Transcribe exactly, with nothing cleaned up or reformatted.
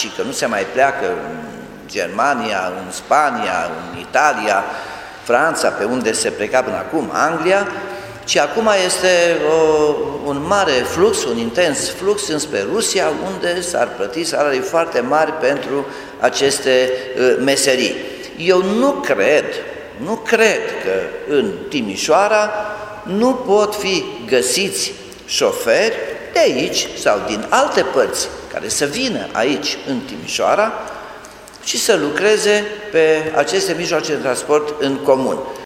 ci că nu se mai pleacă în Germania, în Spania, în Italia, Franța, pe unde se pleca până acum, Anglia, ci acum este o, un mare flux, un intens flux înspre Rusia, unde s-ar plăti salarii foarte mari pentru aceste uh, meserii. Eu nu cred, nu cred că în Timișoara nu pot fi găsiți șoferi de aici sau din alte părți care să vină aici în Timișoara și să lucreze pe aceste mijloace de transport în comun.